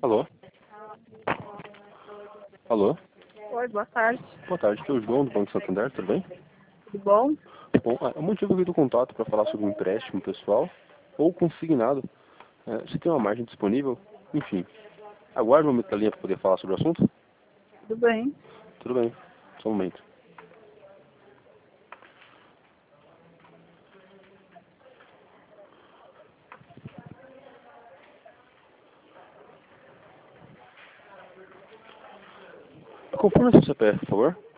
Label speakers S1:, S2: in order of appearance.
S1: Alô? Alô?
S2: Oi, boa tarde.
S1: Boa tarde, aqui é o João do Banco Santander, tudo bem?
S2: Tudo bom?
S1: Bom, o motivo aqui do contato para falar sobre um empréstimo pessoal ou consignado. Você tem uma margem disponível? Enfim, aguarde um momento da linha para poder falar sobre o assunto?
S2: Tudo bem.
S1: Tudo bem, só um momento. Confirma seu CPF, por favor.